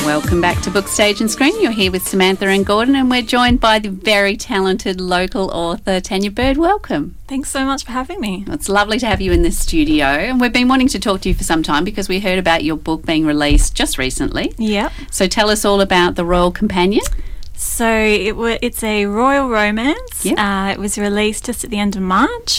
Welcome back to Book Stage and Screen. You're here with Samantha and Gordon, and we're joined by the very talented local author Tanya Bird. Welcome. Thanks so much for having me. It's lovely to have you in the studio, and we've been wanting to talk to you for some time because we heard about your book being released just recently. Yep. So tell us all about The Royal Companion. So it's a royal romance. Yep. It was released just at the end of March.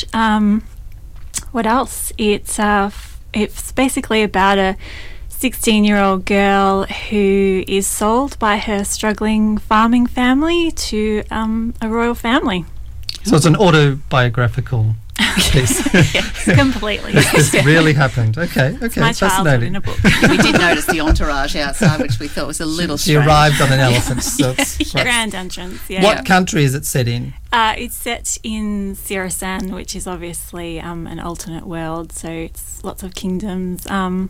What else? It's basically about a 16-year-old girl who is sold by her struggling farming family to a royal family. So it's an autobiographical piece. Yes, completely. This really happened. Okay, It's my childhood in a book. We did notice the entourage outside, which we thought was a little She strange. arrived on an elephant. So it's, Grand entrance, yeah. What country is it set in? It's set in Sirasan, which is obviously an alternate world, so it's lots of kingdoms.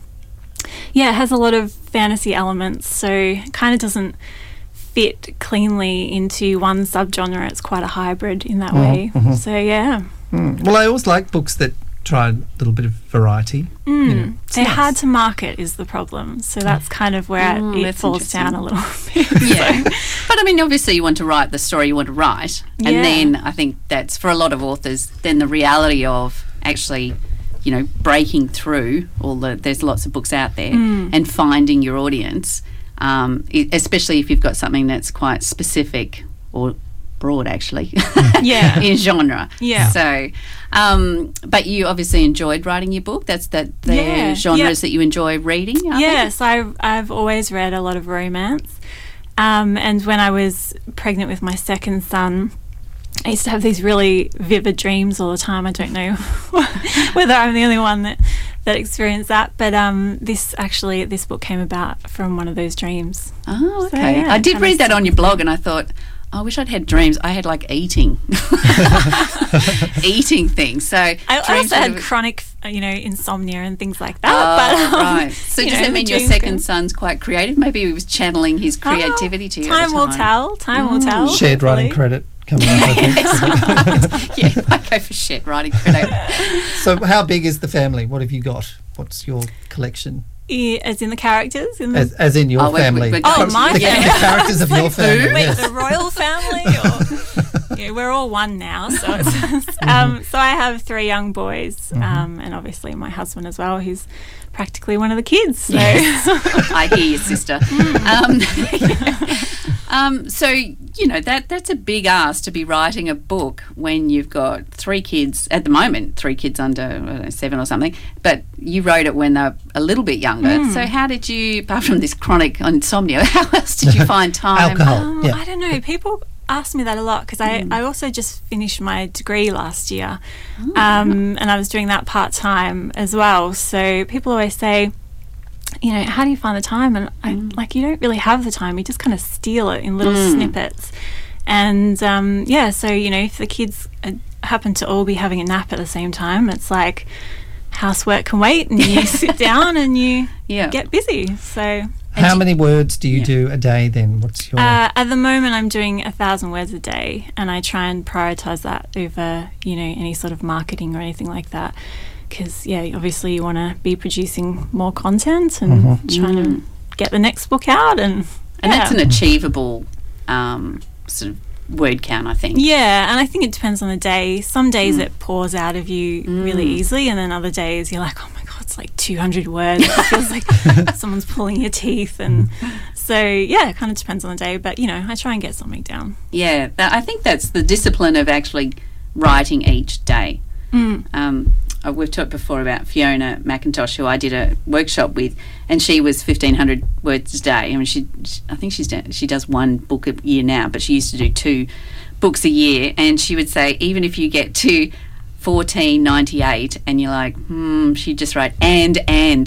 It has a lot of fantasy elements, so kind of doesn't fit cleanly into one subgenre. It's quite a hybrid in that way. Mm-hmm. So, yeah. Well, I always like books that try a little bit of variety. They're nice. hard to market is the problem, so that's kind of where it that's falls down a little bit. Yeah. But I mean, obviously you want to write the story you want to write, and Yeah. then I think that's, for a lot of authors, then the reality of actually, breaking through there's lots of books out there and finding your audience, especially if you've got something that's quite specific or broad actually Yeah. in genre. Yeah. So but you obviously enjoyed writing your book. That's the Yeah. genres that you enjoy reading, are they? Yes, I've always read a lot of romance. And when I was pregnant with my second son, I used to have these really vivid dreams all the time. I don't know whether I'm the only one that experienced that, but this book came about from one of those dreams. Oh, So, okay. yeah, I did kinda read that on your blog, and I thought, I wish I'd had dreams. I had like eating things. So I dreams also had would have- chronic, insomnia and things like that. Oh, but, right. So does that mean your second son's quite creative? Maybe he was channeling his creativity to you. Time will tell. Time will tell. Shared writing hopefully. credit coming up, I think. Yeah, I go for shared writing credit. So how big is the family? What have you got? What's your collection? Yeah, as in the characters? In the As in your Oh, family? my the, family. the characters of your family, Wait, yes. the royal family? Or, yeah, we're all one now. So, so I have 3 young boys, and obviously my husband as well, who's practically one of the kids. So. I hear you, sister. So that's a big ask to be writing a book when you've got 3 kids at the moment, 3 kids under I don't know, 7 or something. But you wrote it when they're a little bit younger. So how did you, apart from this chronic insomnia, how else did you find time? Alcohol. Yeah. I don't know. People ask me that a lot because I also just finished my degree last year, and I was doing that part-time as well. So people always say, how do you find the time? And I you don't really have the time. You just kind of steal it in little snippets. And so if the kids happen to all be having a nap at the same time, it's like housework can wait, and you sit down and you get busy. So How many words do you do a day then? What's your... at the moment I'm doing 1,000 words a day, and I try and prioritise that over any sort of marketing or anything like that, because obviously you want to be producing more content and trying to get the next book out, and that's an achievable sort of word count, I think. Yeah, and I think it depends on the day. Some days it pours out of you really easily, and then other days you're like, oh my god, it's like 200 words. It feels like someone's pulling your teeth, and so it kind of depends on the day. But I try and get something down. Yeah, I think that's the discipline of actually writing each day. We've talked before about Fiona McIntosh, who I did a workshop with, and she was 1,500 words a day. I mean, I think she does 1 book a year now, but she used to do 2 books a year. And she would say, even if you get to 1498 and you're like, she'd just write and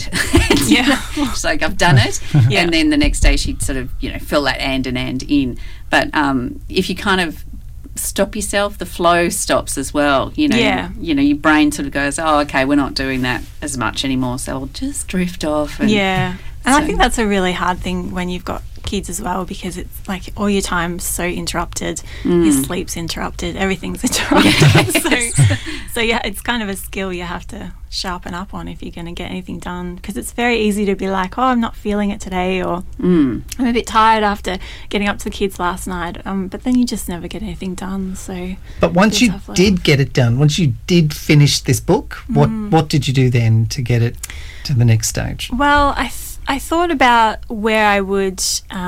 she's like, I've done it. And then the next day she'd sort of fill that and in. But if you kind of stop yourself, the flow stops as well. Your brain sort of goes, oh, okay, we're not doing that as much anymore, so we'll just drift off. And And I think that's a really hard thing when you've got kids as well, because it's like all your time's so interrupted. Your sleep's interrupted, everything's interrupted. So yeah, it's kind of a skill you have to sharpen up on if you're going to get anything done, because it's very easy to be like, oh, I'm not feeling it today, or I'm a bit tired after getting up to the kids last night, but then you just never get anything done. So but once you did get it done, once you did finish this book, what did you do then to get it to the next stage? Well, I thought about where I would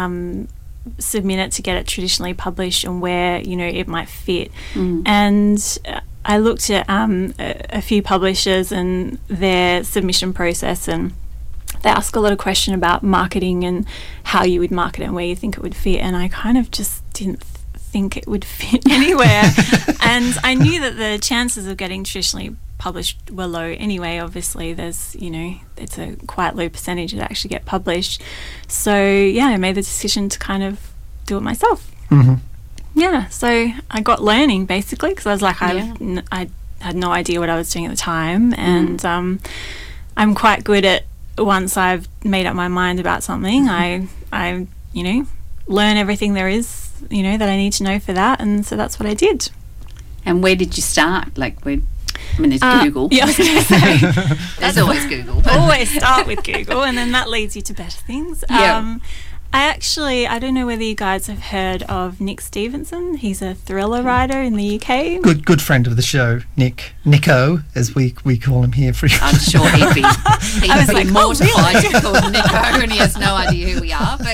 submit it to get it traditionally published, and where, you know, it might fit. And I looked at a few publishers and their submission process, and they ask a lot of questions about marketing and how you would market it and where you think it would fit, and I kind of just didn't think it would fit anywhere. And I knew that the chances of getting traditionally published were low anyway. Obviously there's, you know, it's a quite low percentage that actually get published. So yeah, I made the decision to kind of do it myself. Yeah, so I got learning basically, because I was like, I had no idea what I was doing at the time, and I'm quite good at, once I've made up my mind about something, I you know, learn everything there is, you know, that I need to know for that, and so that's what I did. And where did you start? Like, where? I mean, there's Google. Yeah, I was going to say. There's always Google. But Always start with Google, and then that leads you to better things. Yeah. I don't know whether you guys have heard of Nick Stevenson. He's a thriller writer in the UK. Good friend of the show, Nico, as we call him here. I'm sure he'd be like, mortified to call Nico, and he has no idea who we are, but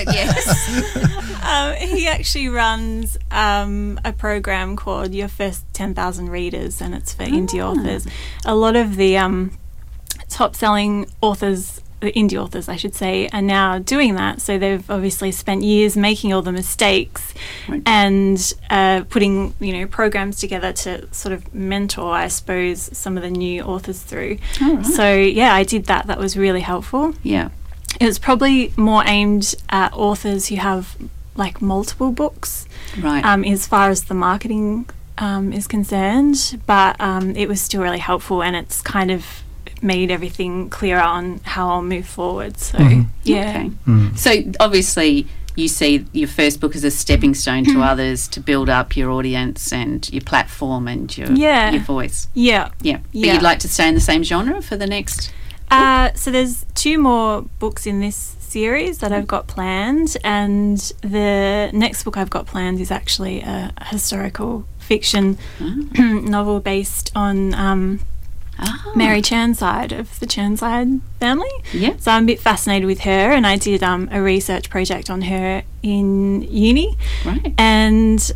yes. He actually runs a program called Your First 10,000 Readers, and it's for indie authors. A lot of the top-selling authors, the indie authors, I should say, are now doing that. So they've obviously spent years making all the mistakes and putting, you know, programs together to sort of mentor, I suppose, some of the new authors through. So yeah, I did that. That was really helpful. Yeah. It was probably more aimed at authors who have like multiple books, as far as the marketing is concerned, but it was still really helpful, and it's kind of made everything clearer on how I'll move forward. So yeah. Okay. So obviously you see your first book as a stepping stone to others, to build up your audience and your platform and your voice. Yeah. But you'd like to stay in the same genre for the next so there's 2 more books in this series that I've got planned, and the next book I've got planned is actually a historical fiction novel based on Mary Chirnside of the Chirnside family. Yeah. So I'm a bit fascinated with her, and I did a research project on her in uni. Right. And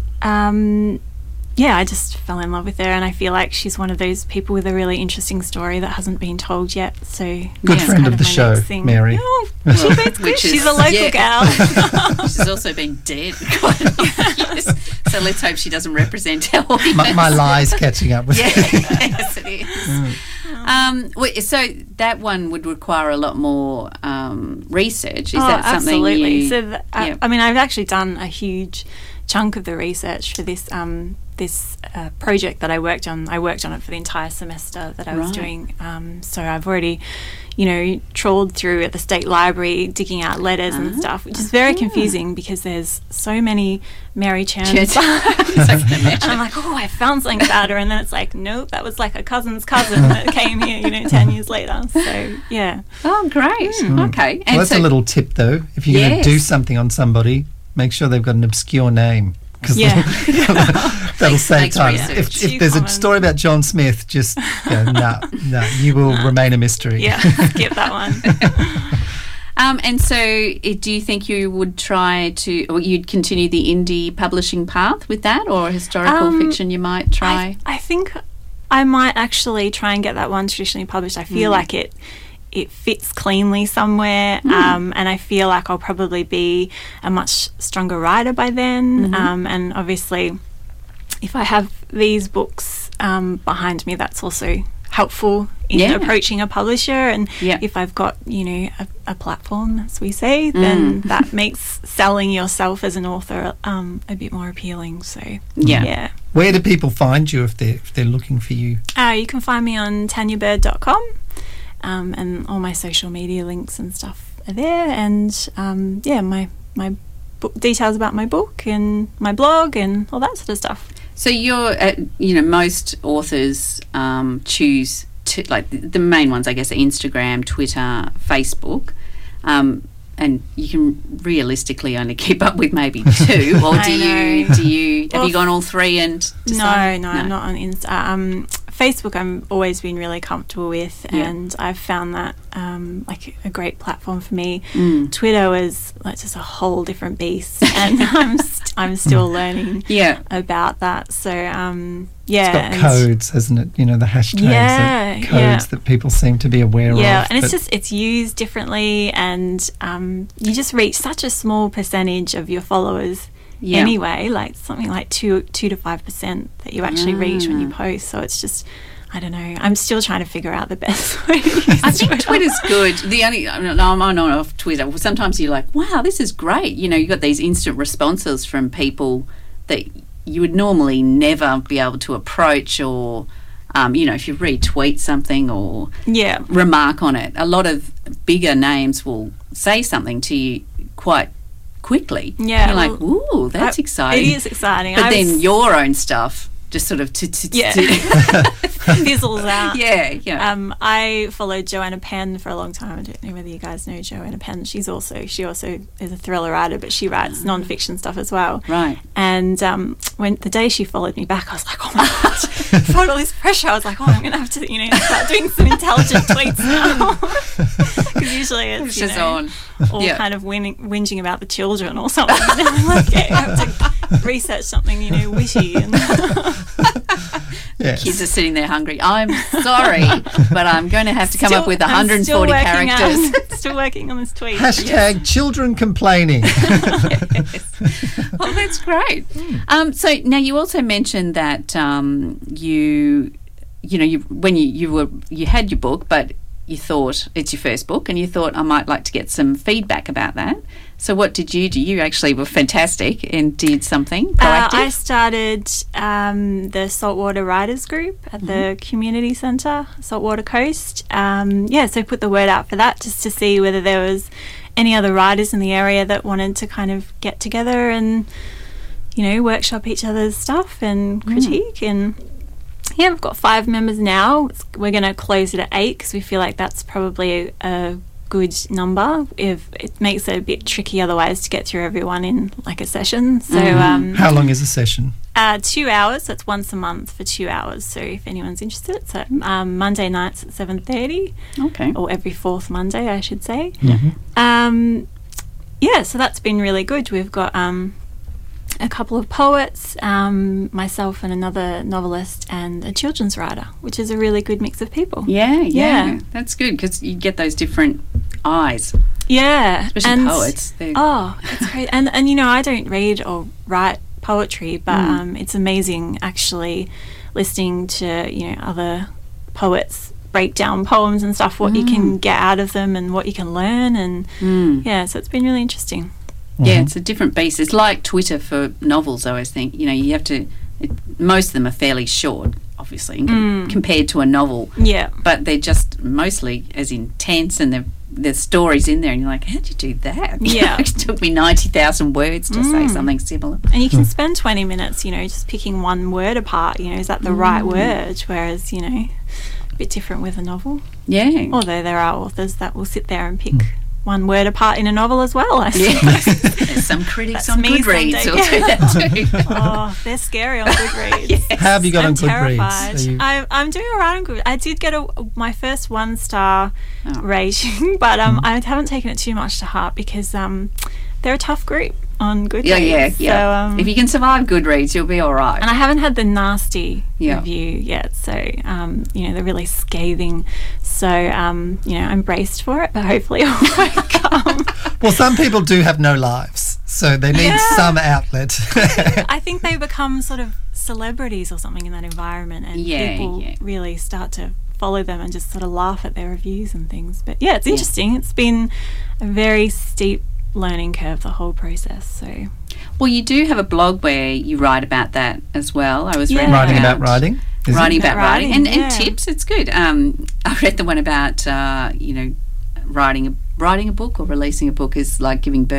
I just fell in love with her, and I feel like she's one of those people with a really interesting story that hasn't been told yet. So good friend of the show, Mary. She's a local gal. She's also been dead quite a few years. So let's hope she doesn't represent our audience. My lie's catching up with yes, it is. So that one would require a lot more research. Is that something absolutely. you... I mean, I've actually done a huge chunk of the research for this project that I worked on. I worked on it for the entire semester that I was doing. So I've already, you know, trawled through at the State Library, digging out letters and stuff, which is very confusing because there's so many Mary Chirnside. And I'm like, oh, I found something about her, and then it's like, nope, that was like a cousin's cousin that came here, you know, 10 years later. So yeah. Oh, great. Okay. Well, that's a little tip though. If you're going to do something on somebody, make sure they've got an obscure name. That'll save time. If there's a story about John Smith, just no, you will remain a mystery. Yeah, skip that one. And so do you think you would try to, or you'd continue the indie publishing path with that, or historical fiction you might try? I think I might actually try and get that one traditionally published. I feel like it fits cleanly somewhere, and I feel like I'll probably be a much stronger writer by then. And obviously, if I have these books behind me, that's also helpful in approaching a publisher. And if I've got, you know, a platform, as we say, then that makes selling yourself as an author a bit more appealing. So yeah. Where do people find you if they're looking for you? You can find me on tanyabird.com. And all my social media links and stuff are there, and my details about my book and my blog and all that sort of stuff. So you're, most authors choose to, like, the main ones, I guess, are Instagram, Twitter, Facebook, and you can realistically only keep up with maybe 2, or have you gone all 3 and decided? No, I'm not on Insta. Facebook I've always been really comfortable with, and I've found that like a great platform for me. Twitter was like just a whole different beast, and I'm still learning about that. So it's got codes, hasn't it? You know, the hashtags, codes that people seem to be aware of. Yeah, and it's used differently, and you just reach such a small percentage of your followers. Anyway, like something like 2 to 5% that you actually reach when you post. So it's just, I don't know. I'm still trying to figure out the best way to use I think Twitter's good. I'm not off Twitter. Sometimes you're like, wow, this is great. You know, you've got these instant responses from people that you would normally never be able to approach, or if you retweet something or remark on it. A lot of bigger names will say something to you quite quickly. Yeah. You're like, ooh, that's exciting. It is exciting. But then your own stuff just sort of fizzles out. Yeah. I followed Joanna Penn for a long time. I don't know whether you guys know Joanna Penn. She also is a thriller writer, but she writes non-fiction stuff as well. Right. And when the day she followed me back, I was like, oh my gosh, I felt all this pressure. I was like, oh, I'm going to have to, start doing some intelligent tweets now. Because usually it's just all kind of whinging about the children or something. And I'm like, I have to research something, witty. And yes. Kids are sitting there hungry. I'm sorry, but I'm going to have to come up with 140 characters. Still working on this tweet. # children complaining. Yes. Well, that's great. So now you also mentioned that you had your book, but you thought it's your first book, and you thought, I might like to get some feedback about that. So what did you do? You actually were fantastic and did something proactive. I started the Saltwater Writers Group at the community centre, Saltwater Coast. So put the word out for that, just to see whether there was any other writers in the area that wanted to kind of get together and, workshop each other's stuff and critique. And we've got 5 members now. We're going to close it at 8 because we feel like that's probably a good number. If it makes it a bit tricky otherwise to get through everyone in like a session. So how long is a session? 2 hours. So it's once a month for 2 hours. So if anyone's interested, it's at Monday nights at 7:30. Okay. Or every 4th Monday, I should say. Mm-hmm. So that's been really good. We've got a couple of poets, myself and another novelist and a children's writer, which is a really good mix of people. Yeah. That's good because you get those different eyes. Yeah. Especially poets. It's great. And I don't read or write poetry, but it's amazing actually listening to, other poets break down poems and stuff, what you can get out of them and what you can learn. And so it's been really interesting. Yeah, it's a different beast. It's like Twitter for novels, I always think. You have to... most of them are fairly short, obviously, compared to a novel. Yeah. But they're just mostly as intense, and there's stories in there, and you're like, how'd you do that? Yeah. It took me 90,000 words to say something similar. And you can spend 20 minutes, just picking one word apart. Is that the right word? Whereas, a bit different with a novel. Yeah. Although there are authors that will sit there and pick... one word apart in a novel as well, I suppose. Yes. There's some critics on Goodreads who'll do that too. Oh, they're scary on Goodreads. Yes. How have you got on Goodreads? Goodreads? I'm doing all right on Goodreads. I did get my first 1-star rating, but I haven't taken it too much to heart because they're a tough group on Goodreads. Yeah. So, if you can survive Goodreads, you'll be all right. And I haven't had the nasty review yet, so they're really scathing. So I'm braced for it, but hopefully it won't come. Well, some people do have no lives, so they need some outlet. I think they become sort of celebrities or something in that environment, and people really start to follow them and just sort of laugh at their reviews and things. But it's interesting. It's been a very steep learning curve, the whole process. So, well, you do have a blog where you write about that as well. I was reading writing about writing. Writing about writing and tips. It's good. I read the one about writing a book or releasing a book is like giving birth.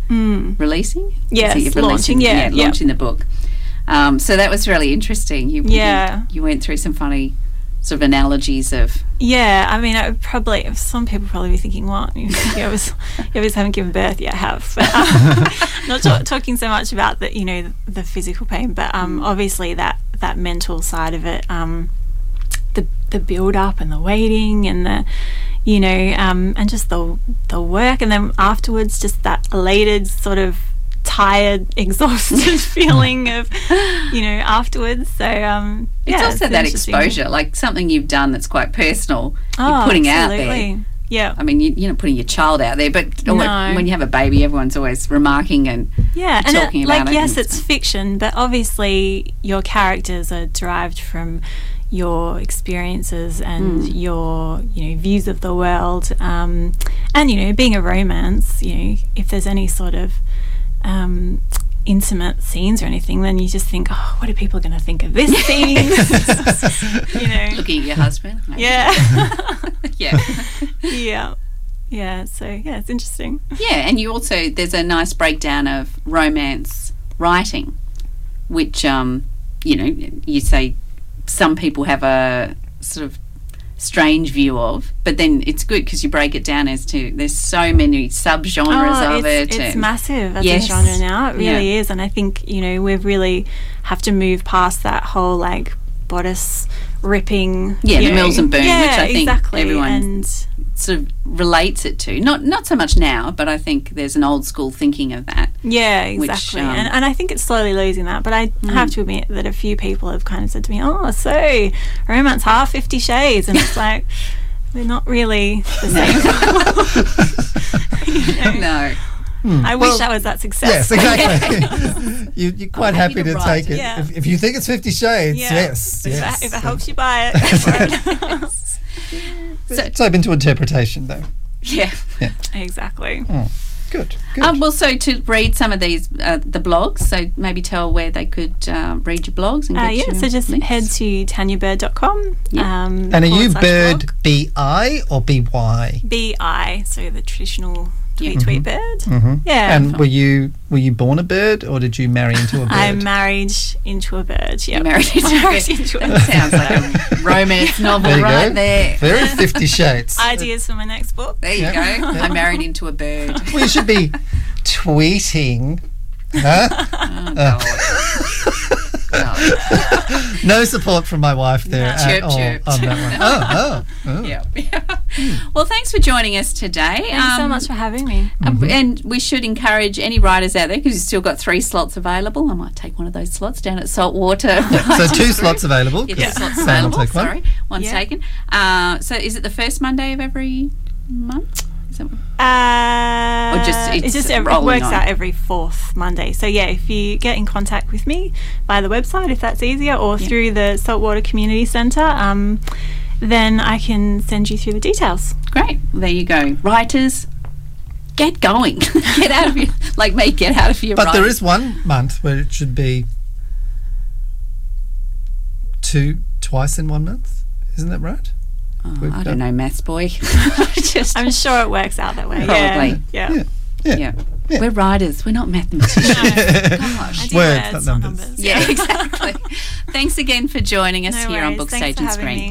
releasing. Yes, launching. Launching the book. So that was really interesting. You went through some funny sort of analogies of. Yeah, I mean, some people probably be thinking, what? You always haven't given birth yet. I have. But, not talking so much about the physical pain, but obviously that mental side of it, the build up and the waiting and the, and just the work, and then afterwards just that elated sort of tired, exhausted feeling of, afterwards. So it's also that exposure, like something you've done that's quite personal. You're putting out there. Yeah, I mean, you're not putting your child out there, but when you have a baby, everyone's always remarking and talking about it. Yes, it's fiction, but obviously your characters are derived from your experiences and your views of the world, and being a romance, if there's any sort of intimate scenes or anything, then you just think, oh, what are people going to think of this scene? Looking at your husband. Yeah. Yeah. Yeah. So it's interesting. Yeah, and you also, there's a nice breakdown of romance writing, which you say some people have a sort of strange view of, but then it's good because you break it down as to there's so many subgenres of it. It's massive as a genre now. It really is, and I think we really have to move past that whole like bodice ripping. Yeah, the Mills and Boon, which I think everyone and sort of relates it to. Not so much now, but I think there's an old school thinking of that. Yeah, exactly. Which, and I think it's slowly losing that. But I have to admit that a few people have kind of said to me, "Oh, so romance half 50 Shades," and it's like they're not really the same. No. I wish I was that successful. Yes, exactly. You're quite happy to take it. Yeah. If you think it's 50 Shades, yes. If it helps you buy it. So it's open to interpretation, though. Yeah. Exactly. Oh, good. Well, so to read some of these, the blogs, so maybe tell where they could read your blogs and get your so just links. head to tanyabird.com. And are you Bird B-I or B-Y? B-I, so the traditional tweet bird. Mm-hmm. Yeah. And were you born a bird or did you marry into a bird? I married into a bird. Yeah. Married into a bird. Sounds like a romance novel there. Very 50 Shades. Ideas for my next book. There you go. I married into a bird. Well, you should be tweeting. Huh? Oh, no support from my wife there at all on that one. Oh. Yeah. Well, thanks for joining us today. Thanks so much for having me. And we should encourage any writers out there, because you've still got 3 slots available. I might take one of those slots down at Saltwater. So 2 slots available. Yeah, 2 slots available. Sorry, one's taken. So is it the first Monday of every month? It works out every 4th Monday. So if you get in contact with me via the website, if that's easier, or through the Saltwater Community Centre, then I can send you through the details. Great. There you go. Writers, get going. Get out of your, like me, get out of your But there is 1 month where it should be twice in 1 month. Isn't that right? Oh, I don't know, maths boy. I'm sure it works out that way. Probably. Yeah. We're writers. We're not mathematicians. Gosh. Words, not numbers. Yeah, exactly. Thanks again for joining us here on Book Thanks Stage and Screen.